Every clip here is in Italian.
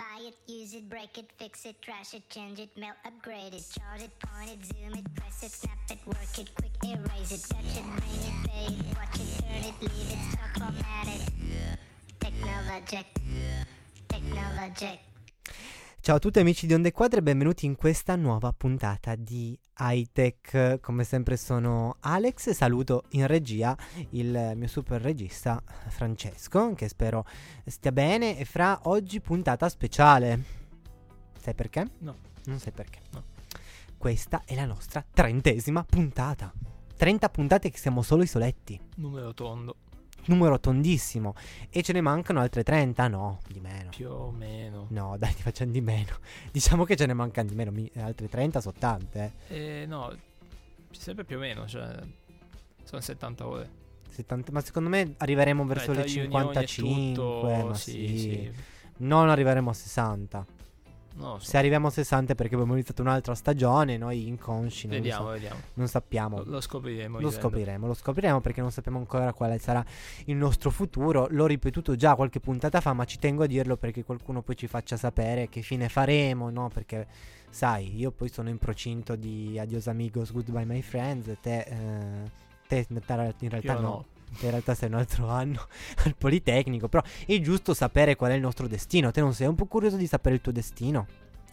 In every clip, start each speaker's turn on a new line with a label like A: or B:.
A: Buy it, use it, break it, fix it, trash it, change it, melt, upgrade it, chart it, point it, zoom it, press it, snap it, work it, quick erase it, touch it, bring it, pay it, watch it, turn it, leave it, stop, format it. Technologic. Technologic.
B: Ciao a tutti amici di Onde Quadre e benvenuti in questa nuova puntata di Hightech. Come sempre sono Alex e saluto in regia il mio super regista Francesco, che spero stia bene. E fra oggi puntata speciale. Sai perché?
C: No.
B: Non sai perché?
C: No.
B: Questa è la nostra 30ª puntata. 30 puntate che siamo solo i soletti.
C: Numero tondo.
B: Numero tondissimo. E ce ne mancano altre 30? No, di meno.
C: Più o meno.
B: No, dai, ti facciamo di meno. Diciamo che ce ne mancano di meno. Altre 30 sono tante.
C: No, sempre più o meno. Cioè, sono 70 ore.
B: 70, ma secondo me arriveremo verso le 55.
C: Tutto,
B: ma
C: sì.
B: Non arriveremo a 60.
C: No, so.
B: Se arriviamo a 60 è perché abbiamo iniziato un'altra stagione. Noi inconsci
C: Vediamo.
B: non sappiamo.
C: Lo scopriremo.
B: Lo scopriremo perché non sappiamo ancora quale sarà il nostro futuro. L'ho ripetuto già qualche puntata fa, ma ci tengo a dirlo perché qualcuno poi ci faccia sapere che fine faremo, no? Perché sai, io poi sono in procinto di Adios amigos, goodbye my friends. Te in realtà no. In realtà sei un altro anno al Politecnico. Però è giusto sapere qual è il nostro destino. Te non sei un po' curioso di sapere il tuo destino?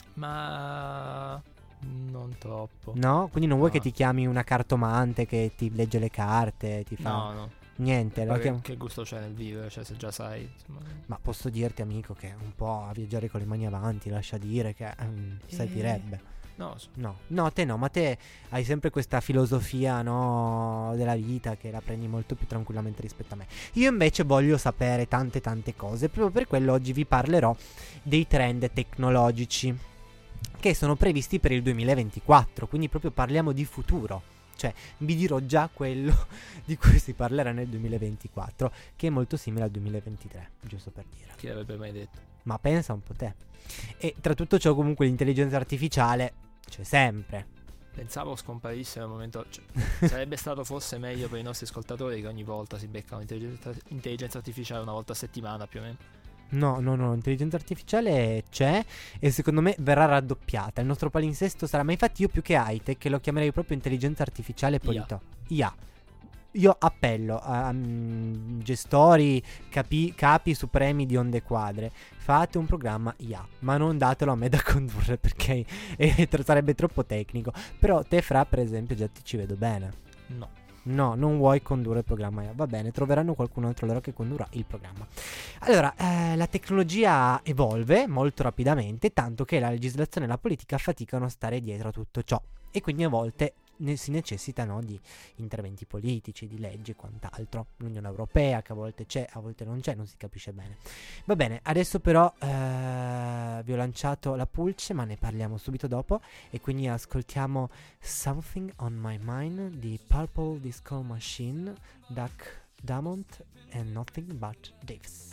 C: Ma non troppo.
B: No? Quindi non vuoi
C: No.
B: che ti chiami una cartomante che ti legge le carte, ti fa...
C: No.
B: Niente, la chiamo...
C: Che gusto c'è nel vivere? Cioè, se già sai, insomma.
B: Ma posso dirti, amico, che un po' a viaggiare con le mani avanti, lascia dire che servirebbe. No, te no, ma te hai sempre questa filosofia, no, della vita che la prendi molto più tranquillamente rispetto a me. Io invece voglio sapere tante cose. Proprio per quello oggi vi parlerò dei trend tecnologici che sono previsti per il 2024. Quindi proprio parliamo di futuro. Cioè vi dirò già quello di cui si parlerà nel 2024, che è molto simile al 2023, giusto per dire.
C: Chi l'avrebbe mai detto?
B: Ma pensa un po' te. E tra tutto ciò comunque l'intelligenza artificiale c'è sempre.
C: Pensavo scomparisse nel momento. Cioè, sarebbe stato forse meglio per i nostri ascoltatori che ogni volta si beccano intelligenza artificiale una volta a settimana più o meno.
B: No, l'intelligenza artificiale c'è e secondo me verrà raddoppiata. Il nostro palinsesto sarà, ma infatti io più che high-tech lo chiamerei proprio intelligenza artificiale polito. IA. Io appello a gestori, capi supremi di Onde Quadre, fate un programma IA, ma non datelo a me da condurre perché sarebbe troppo tecnico. Però te Fra, per esempio, già ti ci vedo bene. No, non vuoi condurre il programma IA. Va bene, troveranno qualcun altro loro che condurrà il programma. Allora, la tecnologia evolve molto rapidamente, tanto che la legislazione e la politica faticano a stare dietro a tutto ciò. E quindi a volte si necessitano di interventi politici, di leggi e quant'altro. L'Unione Europea che a volte c'è, a volte non c'è, non si capisce bene. Va bene, adesso però vi ho lanciato la pulce, ma ne parliamo subito dopo. E quindi ascoltiamo Something on My Mind di Purple Disco Machine, Duck Dumont and Nothing But Davis.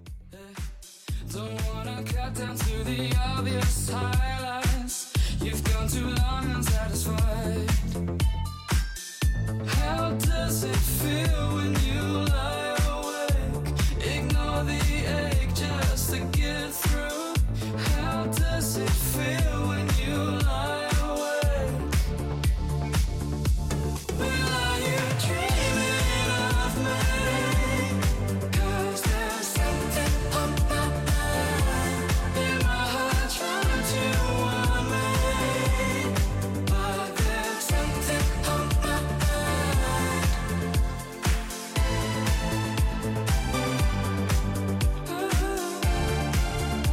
D: Don't wanna cut down to the obvious highlights. You've gone too long unsatisfied. How does it feel when you lie awake? Ignore the ache just to get through. How does it feel when you lie awake? Well, are you dreaming of me? 'Cause there's something on my mind. In my heart trying to warn me, but there's something on my mind.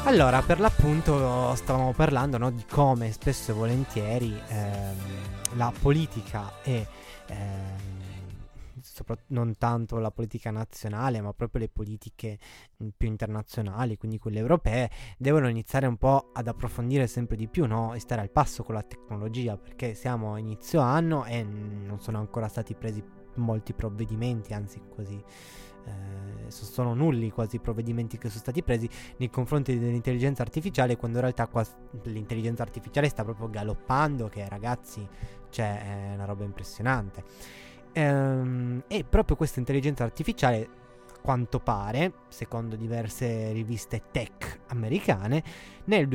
B: Allora, per l'appunto stavamo parlando, no, di come spesso e volentieri la politica e non tanto la politica nazionale, ma proprio le politiche più internazionali, quindi quelle europee, devono iniziare un po' ad approfondire sempre di più, no? E stare al passo con la tecnologia, perché siamo a inizio anno e non sono ancora stati presi molti provvedimenti, anzi quasi sono nulli quasi i provvedimenti che sono stati presi nei confronti dell'intelligenza artificiale, quando in realtà l'intelligenza artificiale sta proprio galoppando, che ragazzi, cioè è una roba impressionante. E proprio questa intelligenza artificiale, a quanto pare, secondo diverse riviste tech americane, nel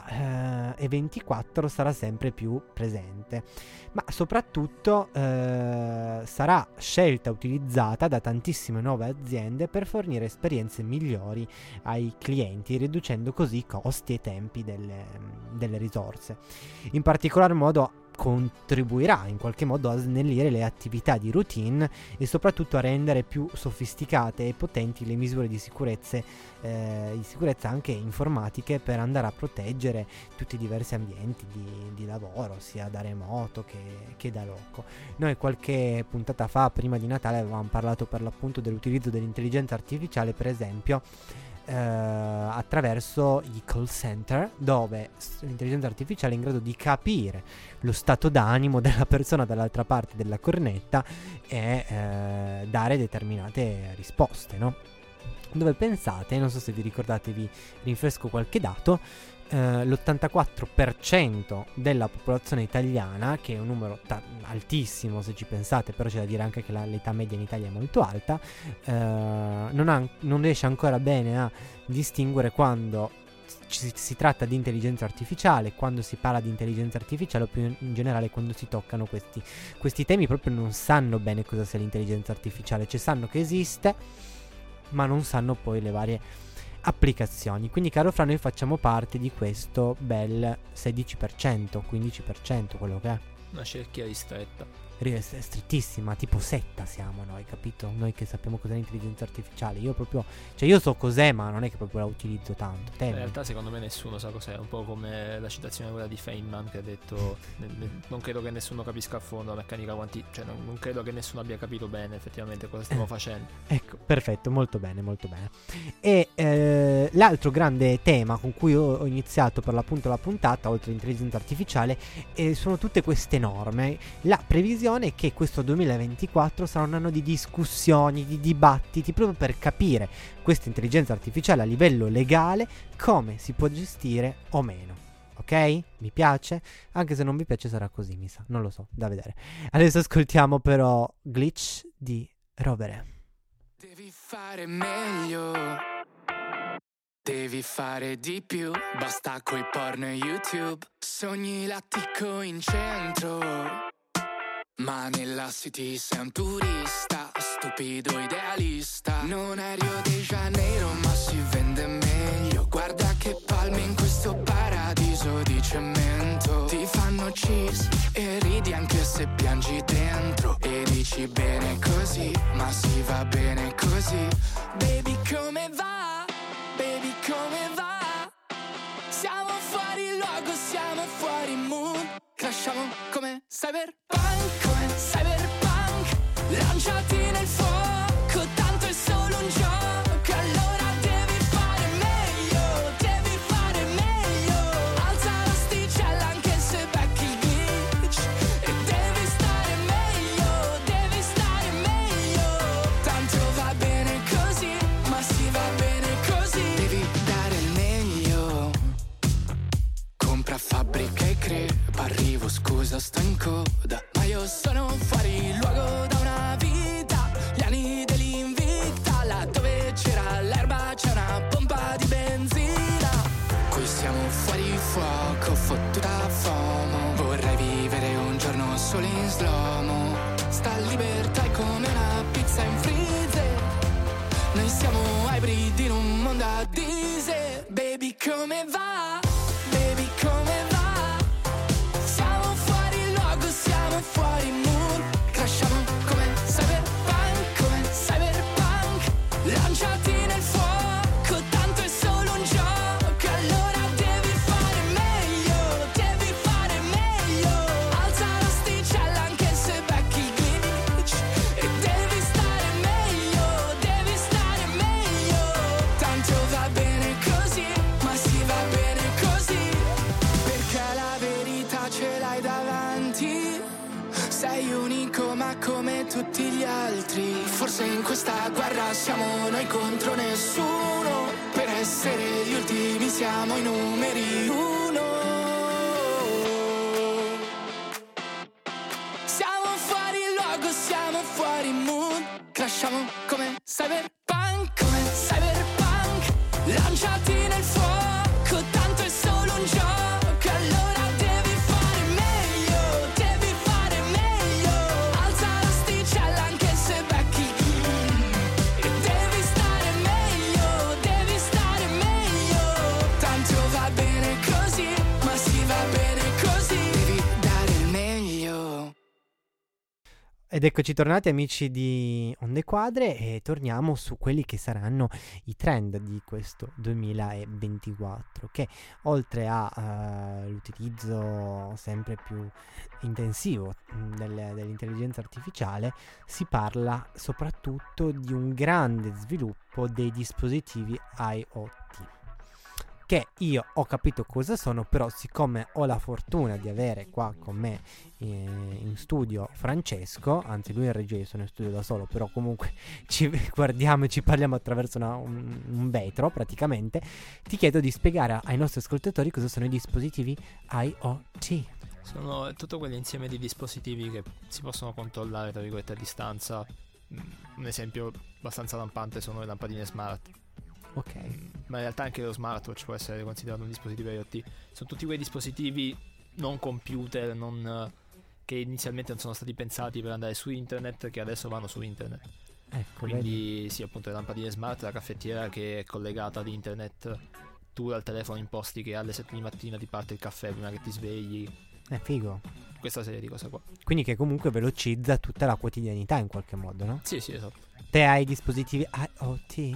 B: 2024 sarà sempre più presente, ma soprattutto sarà scelta e utilizzata da tantissime nuove aziende per fornire esperienze migliori ai clienti, riducendo così i costi e i tempi delle risorse. In particolar modo contribuirà in qualche modo a snellire le attività di routine e soprattutto a rendere più sofisticate e potenti le misure di sicurezza anche informatiche, per andare a proteggere tutti i diversi ambienti di lavoro, sia da remoto che da loco. Noi qualche puntata fa, prima di Natale, avevamo parlato per l'appunto dell'utilizzo dell'intelligenza artificiale, per esempio attraverso i call center, dove l'intelligenza artificiale è in grado di capire lo stato d'animo della persona dall'altra parte della cornetta e dare determinate risposte, no? Dove pensate, non so se vi ricordate, vi rinfresco qualche dato, l'84% della popolazione italiana, che è un numero altissimo se ci pensate, però c'è da dire anche che l'età media in Italia è molto alta, non riesce ancora bene a distinguere quando si tratta di intelligenza artificiale, quando si parla di intelligenza artificiale, o più in generale quando si toccano questi temi, proprio non sanno bene cosa sia l'intelligenza artificiale, cioè sanno che esiste, ma non sanno poi le varie applicazioni. Quindi, caro Fra, noi facciamo parte di questo bel 16%, 15%, quello che è.
C: Una cerchia ristretta.
B: Strettissima, tipo setta siamo noi, capito? Noi che sappiamo cos'è l'intelligenza artificiale. Io proprio, cioè io so cos'è, ma non è che proprio la utilizzo tanto.
C: In realtà secondo me nessuno sa cos'è, un po' come la citazione quella di Feynman che ha detto non credo che nessuno capisca a fondo la meccanica quantistica, cioè non credo che nessuno abbia capito bene effettivamente cosa stiamo facendo.
B: Ecco, perfetto, molto bene, molto bene. E l'altro grande tema con cui ho iniziato per l'appunto la puntata, oltre all'intelligenza artificiale, sono tutte queste norme. La previsione è che questo 2024 sarà un anno di discussioni, di dibattiti, proprio per capire questa intelligenza artificiale a livello legale, come si può gestire o meno. Ok? Mi piace? Anche se non vi piace sarà così, mi sa, non lo so, da vedere. Adesso ascoltiamo però Glitch di Rovere.
D: Devi fare meglio, devi fare di più, basta coi porno e YouTube. Sogni l'attico in centro, ma nella city sei un turista, stupido idealista. Non è Rio de Janeiro ma si vende meglio. Guarda che palme in questo paradiso di cemento. Ti fanno cheese e ridi anche se piangi dentro. E dici bene così, ma si va bene così. Baby come va? Baby come va? Siamo fuori luogo, siamo fuori mood. Crashiamo come cyberpunk, lanciati nel fuoco, tanto è solo un gioco. Allora devi fare meglio, alza l'asticella anche se becchi il glitch. E devi stare meglio, tanto va bene così, ma si va bene così. Devi dare il meglio, compra fabbrica e crepa, arrivo scusa sto in coda, ma io sono fuori luogo da una vita, gli anni dell'invita, là dove c'era l'erba c'è una pompa di benzina. Qui siamo fuori fuoco, fottuta FOMO, vorrei vivere un giorno solo in slow-mo. Sta libertà è come una pizza in freezer, noi siamo ibridi in un mondo a diesel. Baby come va? Baby come va? Siamo fuori luogo, siamo fuori mood. Crashiamo come cyberpunk, lanciati nel fuoco, tanto è solo un gioco. tutti gli altri. Forse in questa guerra siamo noi contro nessuno. Per essere gli ultimi siamo i numeri uno. Siamo fuori luogo, siamo fuori mood. Crashiamo come cyberpunk, come cyberpunk. Lanciati nel fuoco, tanto è solo un gioco. Allora devi fare meglio, devi fare meglio. Alza l'asticella anche se becchi. E devi stare meglio. Tanto va bene così, ma si va bene così. Devi dare il meglio.
B: Ed eccoci tornati amici di Onde Quadre e torniamo su quelli che saranno i trend di questo 2024 che oltre all'utilizzo sempre più intensivo dell'intelligenza artificiale si parla soprattutto di un grande sviluppo dei dispositivi IoT. Che io ho capito cosa sono, però siccome ho la fortuna di avere qua con me in studio Francesco, anzi lui in regia, io sono in studio da solo, però comunque ci guardiamo e ci parliamo attraverso un vetro praticamente, ti chiedo di spiegare ai nostri ascoltatori cosa sono i dispositivi IoT.
C: Sono tutto quell'insieme di dispositivi che si possono controllare tra virgolette a distanza. Un esempio abbastanza lampante sono le lampadine smart.
B: Ok.
C: Ma in realtà anche lo smartwatch può essere considerato un dispositivo IoT. Sono tutti quei dispositivi non computer, che inizialmente non sono stati pensati per andare su internet, che adesso vanno su internet.
B: Ecco,
C: Quindi sì, appunto le lampadine smart, la caffettiera che è collegata ad internet, tu al telefono imposti che alle 7 di mattina ti parte il caffè prima che ti svegli.
B: è figo.
C: Questa serie di cose qua.
B: Quindi che comunque velocizza tutta la quotidianità in qualche modo, no?
C: Sì, esatto.
B: Te hai dispositivi IoT?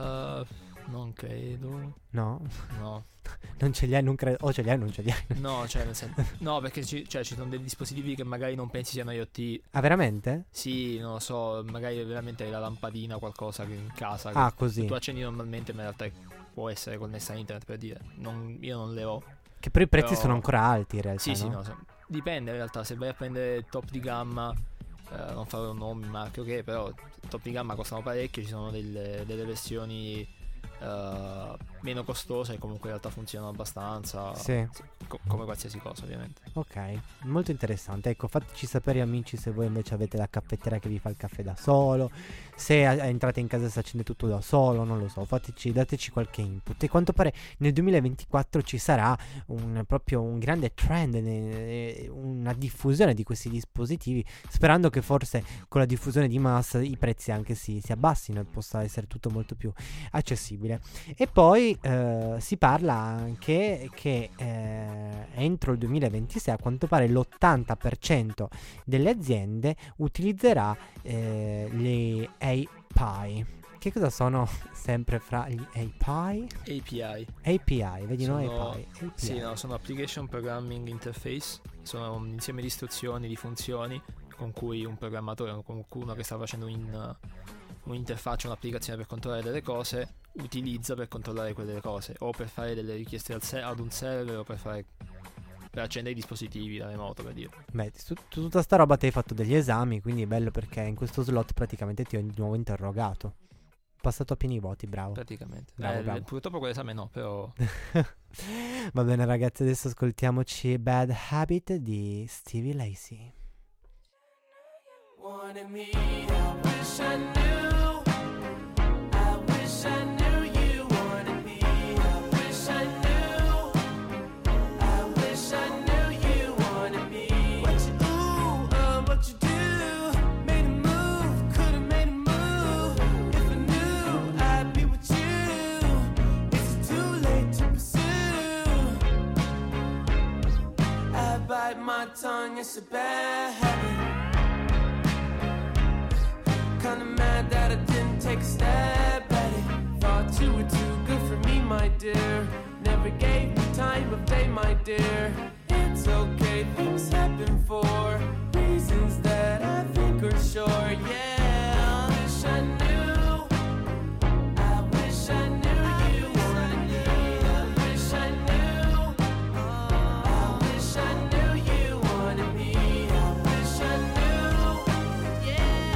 C: Non credo.
B: No?
C: No.
B: Non ce li hai, non credo. O ce li hai o non ce li hai.
C: No, cioè nel senso. No, perché ci sono dei dispositivi che magari non pensi siano IoT.
B: Ah, veramente?
C: Sì, non lo so, magari veramente hai la lampadina, qualcosa che in casa
B: Ah,
C: che
B: così.
C: tu accendi normalmente, ma in realtà può essere connessa a internet, per dire. Io non le ho.
B: Che però i prezzi
C: Però-
B: sono ancora alti in realtà,
C: Sì, sì,
B: no?
C: no. Dipende in realtà, se vai a prendere il top di gamma, non farò nomi, marche, ok, però top di gamma costano parecchio, ci sono delle versioni meno costose e comunque in realtà funzionano abbastanza.
B: Sì.
C: Come qualsiasi cosa, ovviamente.
B: Ok, molto interessante. Ecco, fateci sapere amici se voi invece avete la caffettiera che vi fa il caffè da solo, se entrate in casa e si accende tutto da solo, non lo so, dateci qualche input. E quanto pare nel 2024 ci sarà proprio un grande trend, una diffusione di questi dispositivi, sperando che forse con la diffusione di massa i prezzi anche si abbassino e possa essere tutto molto più accessibile. E poi si parla anche che entro il 2026 a quanto pare l'80% delle aziende utilizzerà le API. Che cosa sono sempre fra gli API? API, vedi, no? API.
C: Sì, no, sono Application Programming Interface. Sono un insieme di istruzioni, di funzioni con cui un programmatore o qualcuno che sta facendo un'interfaccia, un'applicazione per controllare delle cose, utilizza per controllare quelle cose, o per fare delle richieste ad un server, o per accendere i dispositivi da remoto, per dire.
B: Beh, su tutta sta roba ti hai fatto degli esami, quindi è bello perché in questo slot praticamente ti ho di nuovo interrogato. Passato a pieni voti, bravo.
C: Praticamente.
B: Bravo.
C: Purtroppo quell'esame no, però.
B: Va bene ragazzi, adesso ascoltiamoci Bad Habit di Stevie Lacy.
D: Wanted me, I wish I knew. I wish I knew you wanted me. I wish I knew. I wish I knew you wanted me. What you do? Made a move, could've made a move. If I knew, I'd be with you. Is it too late to pursue? I bite my tongue, it's a bad habit. Kinda mad that I didn't take a stab at it. Thought you were too good for me, my dear. Never gave me time of day, my dear. It's okay, things happen for reasons that I think are sure, yeah. I wish I knew. I wish I knew you wanted me. I wish I knew. I wish I knew you wanted me. I wish I knew. Yeah.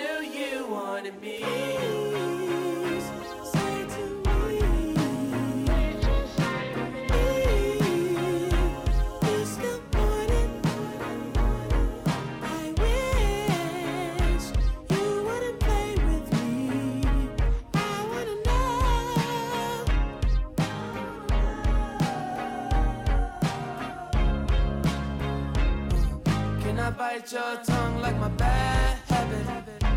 D: knew you wanted me. Say to me, you still want it. I wish you wouldn't play with me. I wanna know. Can I bite your tongue like my bad habit?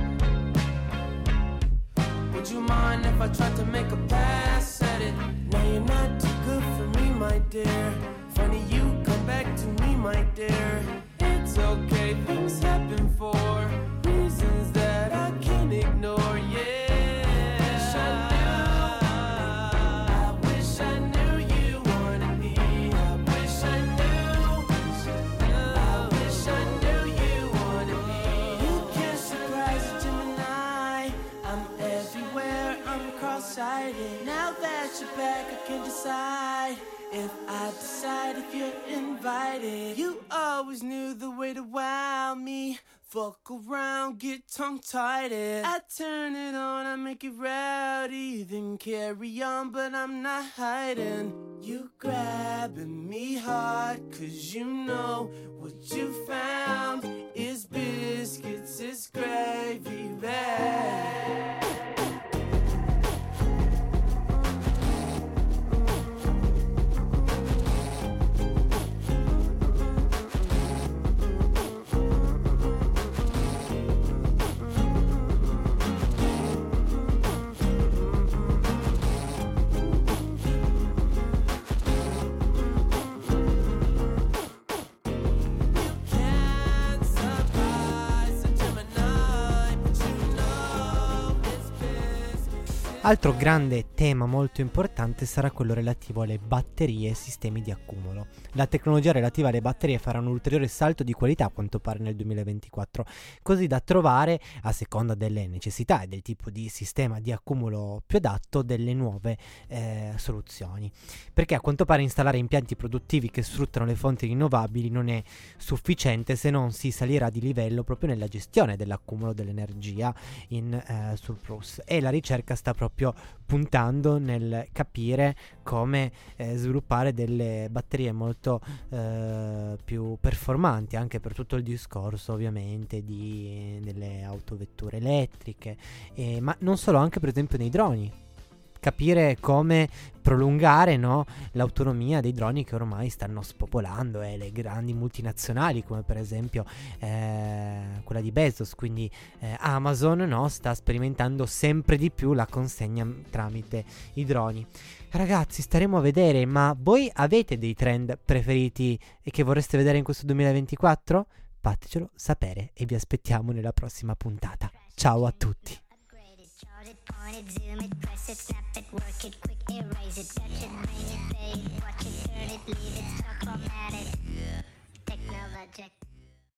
D: Would you mind if I tried to make a pass at it? Now you're not too good for me, my dear. Funny you come back to me, my dear. It's okay, things happen for reasons that I can't ignore, yeah. I wish I knew you wanted me. I wish I knew. I wish I knew you wanted me. You can't surprise a Gemini. I'm everywhere, I'm cross-sighted. Now that you're back, I can decide if I decide if you're invited. You always knew the way to wow me. Fuck around, get tongue-tied. I turn it on, I make it rowdy. Then carry on, but I'm not hiding. You grabbing me hard, cause you know what you found is biscuits, is gravy bag. Can't surprise a Gemini, but you know it's biscuits.
B: Altro grande tema molto importante sarà quello relativo alle batterie e sistemi di accumulo. La tecnologia relativa alle batterie farà un ulteriore salto di qualità a quanto pare nel 2024, così da trovare, a seconda delle necessità e del tipo di sistema di accumulo più adatto, delle nuove soluzioni. Perché a quanto pare installare impianti produttivi che sfruttano le fonti rinnovabili non è sufficiente se non si salirà di livello proprio nella gestione dell'accumulo dell'energia in surplus, e la ricerca sta proprio puntando nel capire come sviluppare delle batterie molto più performanti, anche per tutto il discorso ovviamente delle autovetture elettriche, ma non solo, anche per esempio nei droni. Capire come prolungare, no, l'autonomia dei droni che ormai stanno spopolando, e le grandi multinazionali come per esempio quella di Bezos, quindi Amazon, no, sta sperimentando sempre di più la consegna tramite i droni. Ragazzi, staremo a vedere, ma voi avete dei trend preferiti e che vorreste vedere in questo 2024? Fatecelo sapere e vi aspettiamo nella prossima puntata. Ciao a tutti.
A: Chart it, point it, zoom it, press it, snap it, work it, quick erase it, touch it, bring it, pay it, watch it, turn it, leave it, stop, format it. Technologic.